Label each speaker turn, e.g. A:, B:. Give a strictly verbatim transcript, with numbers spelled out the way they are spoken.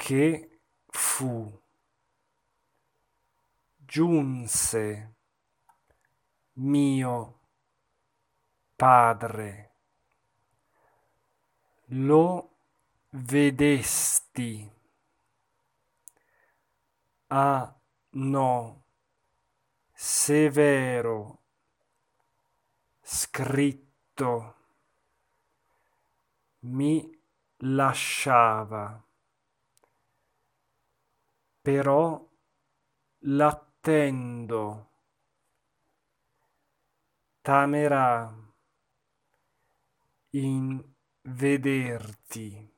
A: che fu, giunse mio padre, lo vedesti, ah no, severo, scritto, mi lasciava, però l'attendo, tamerà in vederti.